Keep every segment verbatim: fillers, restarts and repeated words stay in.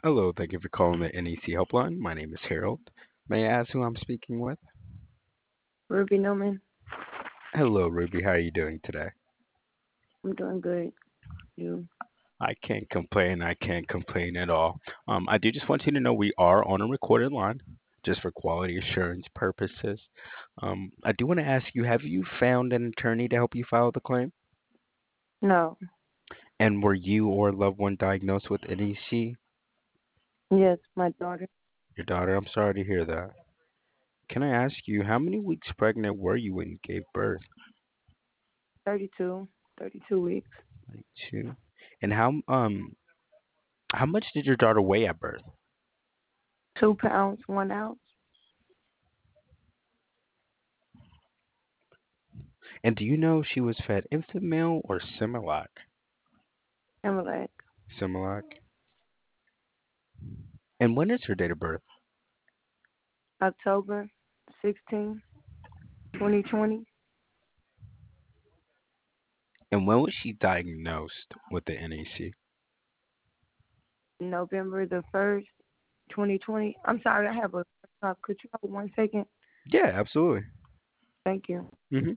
Hello, thank you for calling the N E C helpline. My name is Harold. May I ask who I'm speaking with? Ruby Newman. Hello, Ruby. How are you doing today? I'm doing good. You? I can't complain. I can't complain at all. Um, I do just want you to know we are on a recorded line, just for quality assurance purposes. Um, I do want to ask you, have you found an attorney to help you file the claim? No. And were you or a loved one diagnosed with N E C? Yes, my daughter. Your daughter? I'm sorry to hear that. Can I ask you, how many weeks pregnant were you when you gave birth? thirty-two. thirty-two weeks. Like two. And how um how much did your daughter weigh at birth? Two pounds, one ounce. And do you know if she was fed infant milk or Similac? Similac. Similac. And when is her date of birth? October sixteenth, twenty twenty. And when was she diagnosed with the N A C? November the first, twenty twenty. I'm sorry, I have a uh, could you hold one second? Yeah, absolutely. Thank you. Mhm.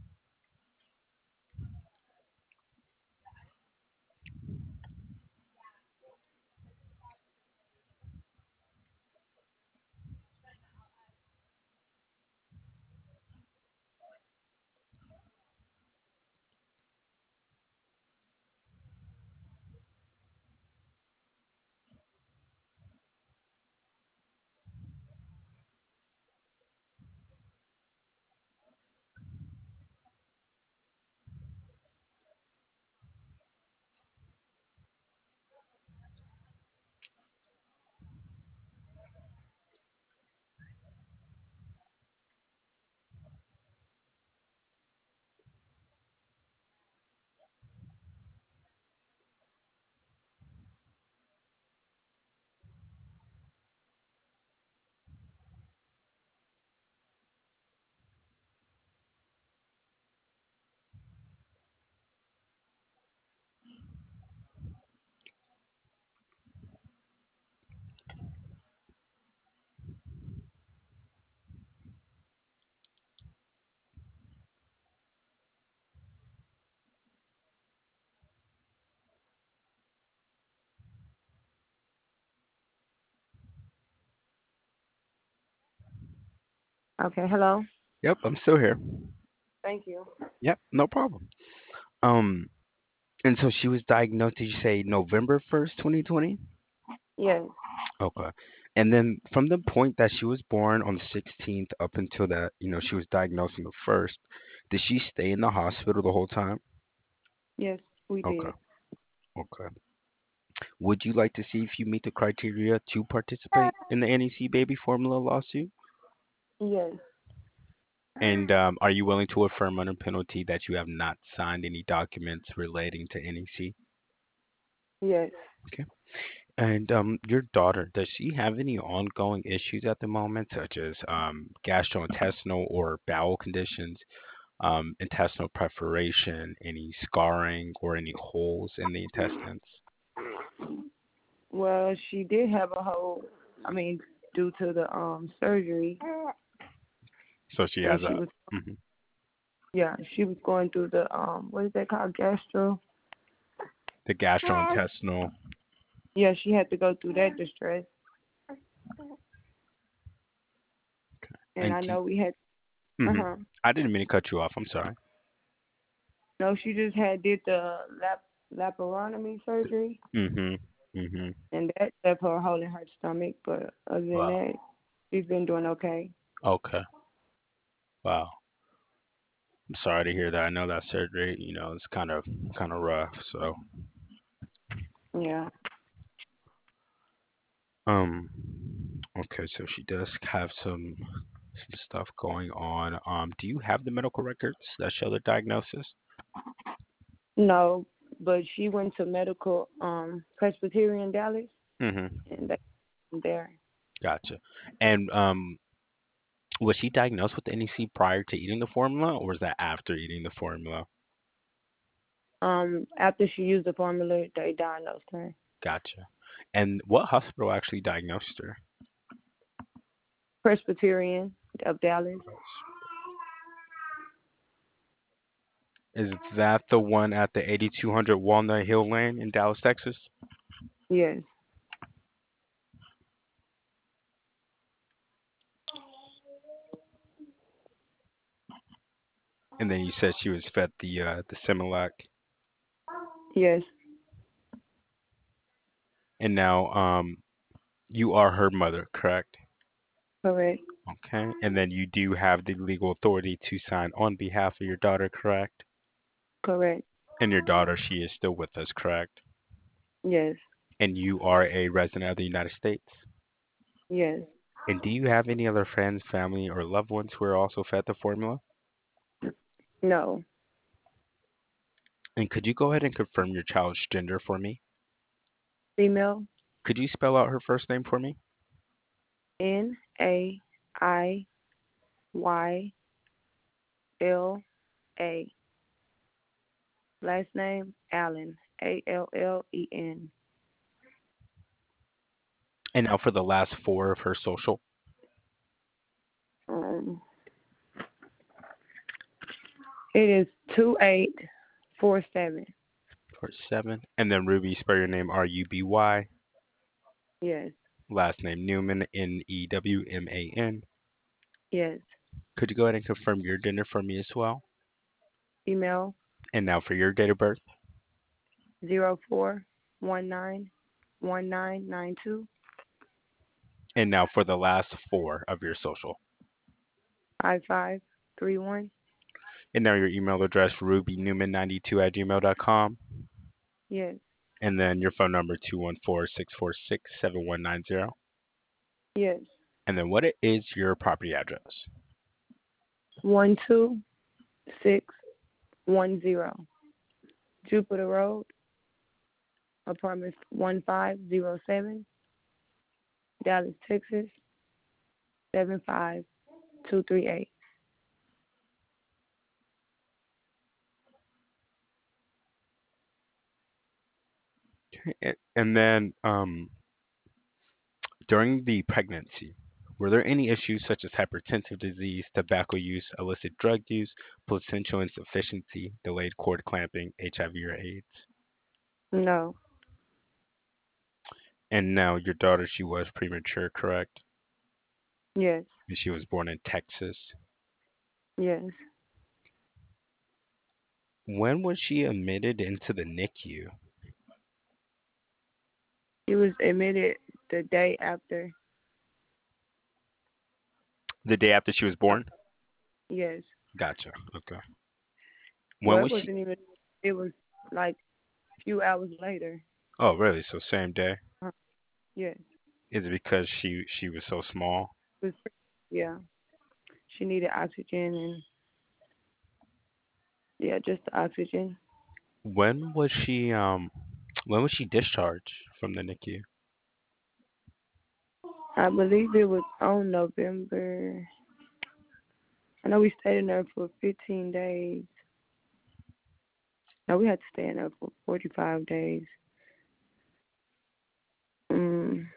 Okay, hello. Yep, I'm still here. Thank you. Yep, no problem. Um, and so she was diagnosed, did you say November first, twenty twenty? Yes. Okay. And then from the point that she was born on the sixteenth up until that, you know, she was diagnosed on the first, did she stay in the hospital the whole time? Yes, we Okay. did. Okay. Would you like to see if you meet the criteria to participate in the N E C baby formula lawsuit? Yes. And um, are you willing to affirm under penalty that you have not signed any documents relating to N E C? Yes. Okay. And um, your daughter, does she have any ongoing issues at the moment, such as um, gastrointestinal or bowel conditions, um, intestinal perforation, any scarring, or any holes in the intestines? Well, she did have a whole I mean, due to the um surgery. So she So has she a was mhm, yeah, she was going through the um what is that called? Gastro. the gastrointestinal. Yeah, she had to go through that distress. And And I do, know we had uh hmm huh. I didn't mean to cut you off. I'm sorry. No, she just had did the lap laparotomy surgery, Mhm. Mhm. and that left her hole in her stomach. But other than Wow. that, she's been doing okay. Okay. Wow. I'm sorry to hear that. I know that surgery, you know, is kind of kind of rough. So, Yeah. um, okay. So she does have some some stuff going on. Um, do you have the medical records that show the diagnosis? No, but she went to medical um Presbyterian Dallas, Mhm. and that's there. Gotcha. And um, was she diagnosed with N E C prior to eating the formula, or was that after eating the formula? Um, after she used the formula, they diagnosed her. Gotcha. And what hospital actually diagnosed her? Presbyterian of Dallas. Is that the one at the eighty-two hundred Walnut Hill Lane in Dallas, Texas? Yes, And then you said she was fed the uh, the Similac. yes, And now um you are her mother, correct? correct, Okay. And then you do have the legal authority to sign on behalf of your daughter, correct? correct. And your daughter, she is still with us, correct? Yes, And you are a resident of the United States. yes. And do you have any other friends, family, or loved ones who are also fed the formula? No. And could you go ahead and confirm your child's gender for me? Female. Could you spell out her first name for me? N A I Y L A. Last name Allen. A L L E N. And now for the last four of her social. Um, it is two eight four seven. Four seven. And then Ruby, spell your name R U B Y. Yes, Last name Newman, N E W M A N. yes. Could you go ahead and confirm your gender for me as well? Email And now for your date of birth. zero four one nine one nine nine two And now for the last four of your social. five five three one. And now your email address, ruby newman ninety-two at gmail dot com. Yes, And then your phone number, two one four, six four six, seven one nine zero. yes. And then what is your property address? One two six one zero Jupiter Road, apartment one five zero seven, Dallas, Texas seven five two three eight. A- And then um, during the pregnancy, were there any issues such as hypertensive disease, tobacco use, illicit drug use, placental insufficiency, delayed cord clamping, H I V or AIDS? No, And now your daughter, she was premature, correct? yes, And she was born in Texas. yes. When was she admitted into the N I C U? She was admitted the day after. The day after she was born? Yes. Gotcha. Okay. When Well, it was she? wasn't even, it was like a few hours later. Oh, really? So same day? Uh, yes. Is it because she she was so small? It was, yeah. She needed oxygen and, yeah, just the oxygen. When was she um when was she discharged from the N I C U? I believe it was on November. I know we stayed in there for fifteen days. No, we had to stay in there for forty-five days. Mm,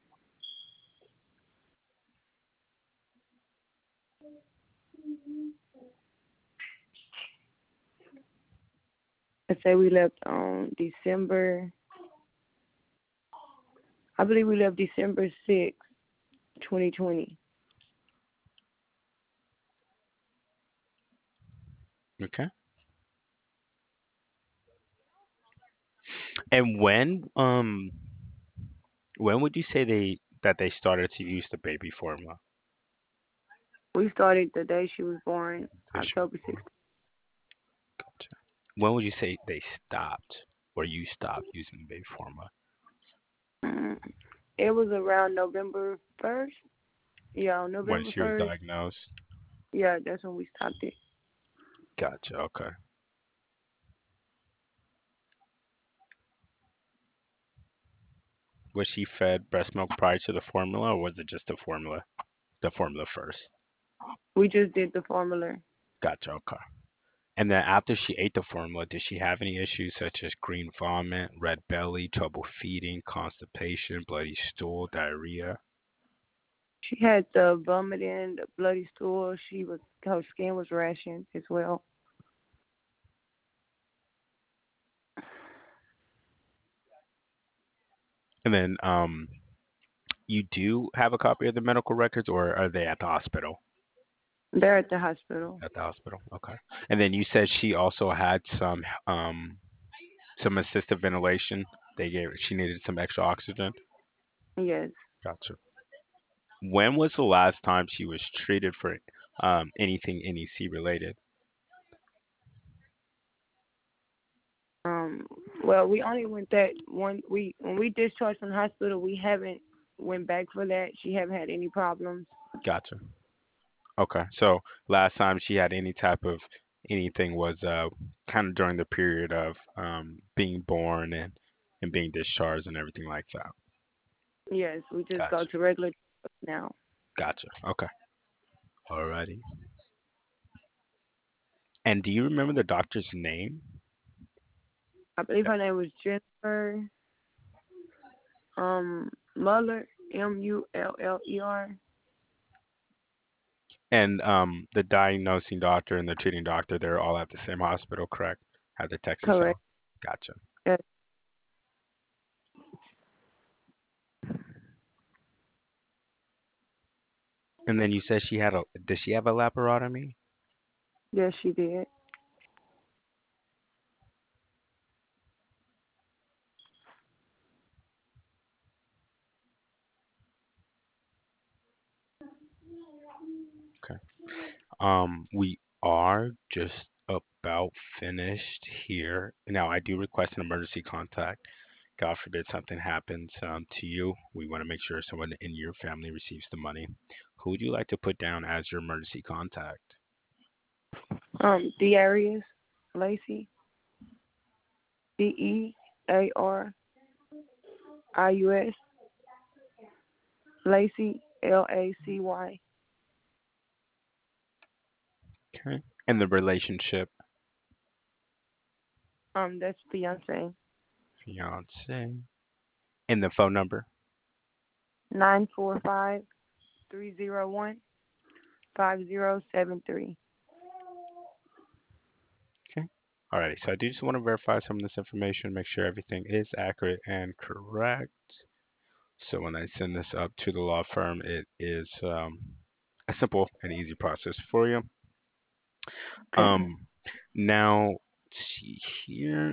I say we left on December. I believe we left December sixth, twenty twenty. Okay. And when um when would you say they that they started to use the baby formula? We started the day she was born, That she was October born. sixth. Gotcha. When would you say they stopped or you stopped using the baby formula? Mm, it was around November first. Yeah, on When November she was first. diagnosed? Yeah, that's when we stopped it. Gotcha. Okay. Was she fed breast milk prior to the formula, or was it just the formula? The formula first. We just did the formula. Gotcha. Okay. And then after she ate the formula, did she have any issues such as green vomit, red belly, trouble feeding, constipation, bloody stool, diarrhea? She had the vomiting, the bloody stool. She was her skin was rationed as well. And then um, you do have a copy of the medical records, or are they at the hospital? They're at the hospital. At the hospital, okay. And then you said she also had some um, some assisted ventilation. They gave she needed some extra oxygen. Yes. Gotcha. When was the last time she was treated for um, anything N E C related? Um. Well, we only went that one. We when we discharged from the hospital, we haven't went back for that. She haven't had any problems. Gotcha. Okay. So last time she had any type of anything was uh, kind of during the period of um, being born and and being discharged and everything like that. Yes, we just go Gotcha. to regular now. Gotcha. Okay. Alrighty. And do you remember the doctor's name? I believe her name was Jennifer um Muller, M U L L E R. And um, the diagnosing doctor and the treating doctor, they're all at the same hospital, correct? At the Texas Health. Correct. Gotcha. Yes. And then you said she had a, did she have a laparotomy? Yes, she did. Okay. Um, we are just about finished here. Now, I do request an emergency contact. God forbid something happens um, to you. We want to make sure someone in your family receives the money. Who would you like to put down as your emergency contact? Um, Darius Lacey, D E A R I U S, Lacey, L A C Y. Okay. And the relationship, Um, that's fiance. fiance, and the phone number. Nine four five three zero one five zero seven three. Okay. Alrighty. So I do just want to verify some of this information, make sure everything is accurate and correct. So when I send this up to the law firm, it is um, a simple and easy process for you. Okay. Um, now, let's see here.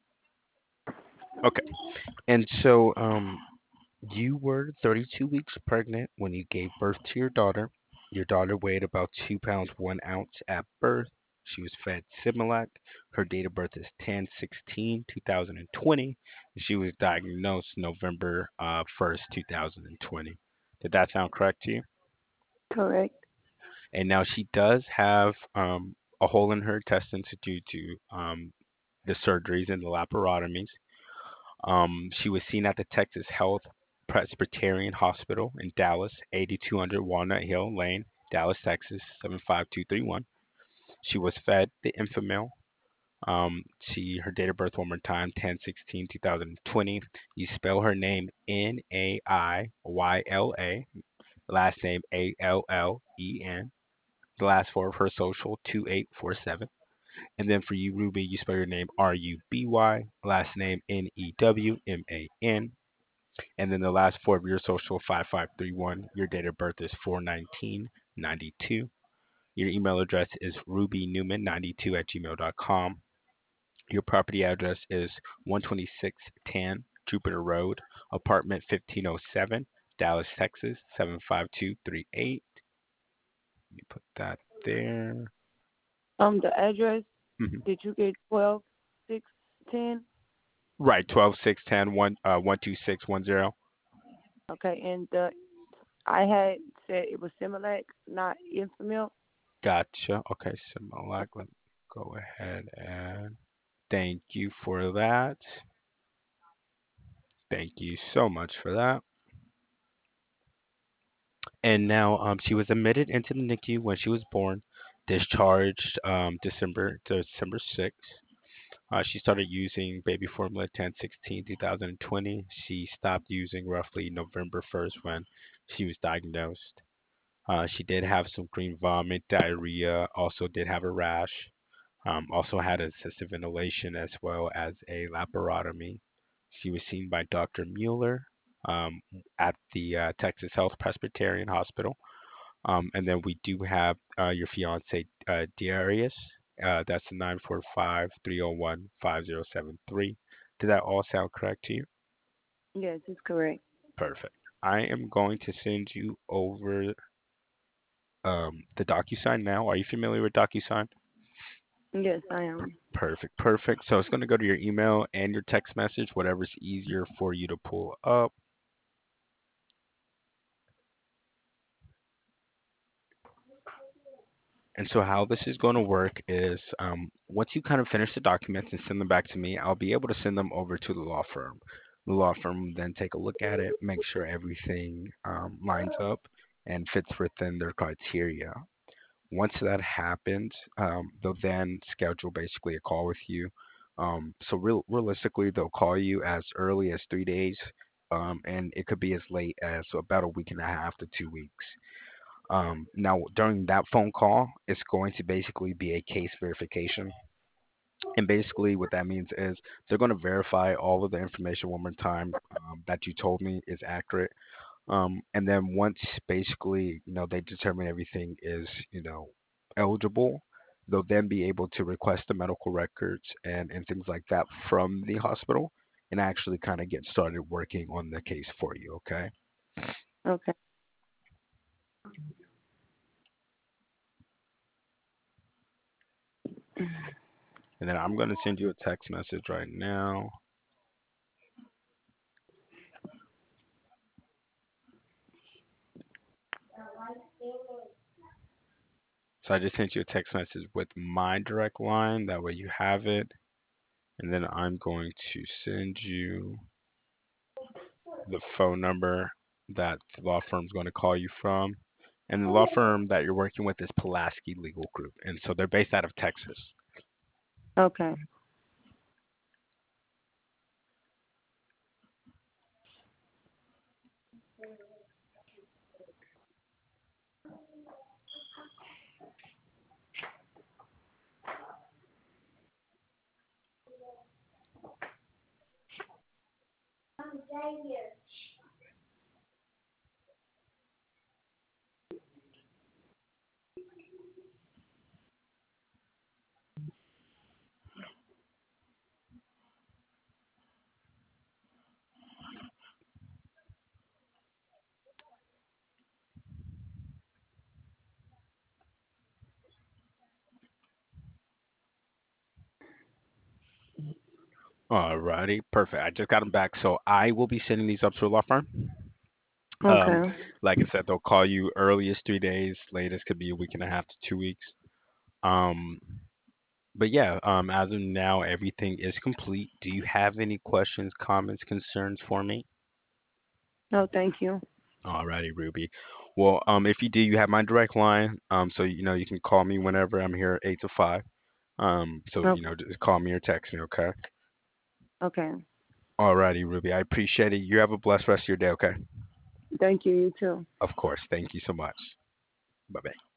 Okay. And so um, you were thirty-two weeks pregnant when you gave birth to your daughter. Your daughter weighed about two pounds one ounce at birth. She was fed Similac. Her date of birth is ten sixteen two thousand twenty. And she was diagnosed November uh, first, two thousand twenty. Did that sound correct to you? Correct. And now she does have um, a hole in her intestines due to um, the surgeries and the laparotomies. Um, she was seen at the Texas Health Presbyterian Hospital in Dallas, eighty-two hundred Walnut Hill Lane, Dallas, Texas, seven five two three one. She was fed the Infamil. Um, she her date of birth one more time, ten sixteen two thousand twenty. You spell her name N A I Y L A, last name A L L E N. The last four of her social, two eight four seven. And then for you, Ruby, you spell your name R U B Y, last name N E W M A N. And then the last four of your social, five five three one. Your date of birth is four nineteen ninety-two. Your email address is rubynewman ninety-two at gmail dot com. Your property address is one twenty-six ten Jupiter Road, apartment fifteen oh seven, Dallas, Texas, seven five two three eight. Let me put that there. Um, the address. Mhm. Did you get twelve six ten? Right, twelve six ten one uh one two six one zero. Okay, and the I had said it was Similac, not Infamil. Gotcha. Okay, so Malak, let me go ahead and thank you for that. Thank you so much for that. And now, um, she was admitted into the N I C U when she was born. Discharged um, December December sixth. Uh, she started using baby formula ten sixteen two thousand twenty. She stopped using roughly November first when she was diagnosed. Uh, she did have some green vomit, diarrhea, also did have a rash, um, also had assisted ventilation as well as a laparotomy. She was seen by doctor Mueller um, at the uh, Texas Health Presbyterian Hospital. Um, and then we do have uh, your fiance, uh, Darius. Uh, that's nine four five, three oh one, five oh seven three. Did that all sound correct to you? Yes, it's correct. Perfect. I am going to send you over um, the DocuSign now. Are you familiar with DocuSign? Yes, I am. Perfect, perfect. So it's going to go to your email and your text message, whatever's easier for you to pull up. And so how this is going to work is um, once you kind of finish the documents and send them back to me, I'll be able to send them over to the law firm. The law firm will then take a look at it, make sure everything um, lines up and fits within their criteria. Once that happens, um, they'll then schedule basically a call with you. Um, so real, realistically, they'll call you as early as three days, um, and it could be as late as about a week and a half to two weeks. Um, now, during that phone call, it's going to basically be a case verification. And basically, what that means is they're going to verify all of the information one more time um, that you told me is accurate. Um, and then once basically, you know, they determine everything is, you know, eligible, they'll then be able to request the medical records and, and things like that from the hospital and actually kind of get started working on the case for you, okay? Okay. And then I'm going to send you a text message right now. So I just sent you a text message with my direct line. That way you have it. And then I'm going to send you the phone number that the law firm's going to call you from. And the law firm that you're working with is Pulaski Legal Group. And so they're based out of Texas. Okay. Alrighty, perfect. I just got them back. So I will be sending these up to a law firm. Um, Okay. like I said, they'll call you earliest three days, latest could be a week and a half to two weeks. Um, but yeah, um, as of now, everything is complete. Do you have any questions, comments, concerns for me? No, thank you. Alrighty, Ruby. Well, um, if you do, you have my direct line. Um, so you know you can call me whenever I'm here, eight to five. Um, so you Okay. know just call me or text me, okay? Okay. Alrighty, Ruby. I appreciate it. You have a blessed rest of your day, okay? Thank you. You too. Of course. Thank you so much. Bye bye.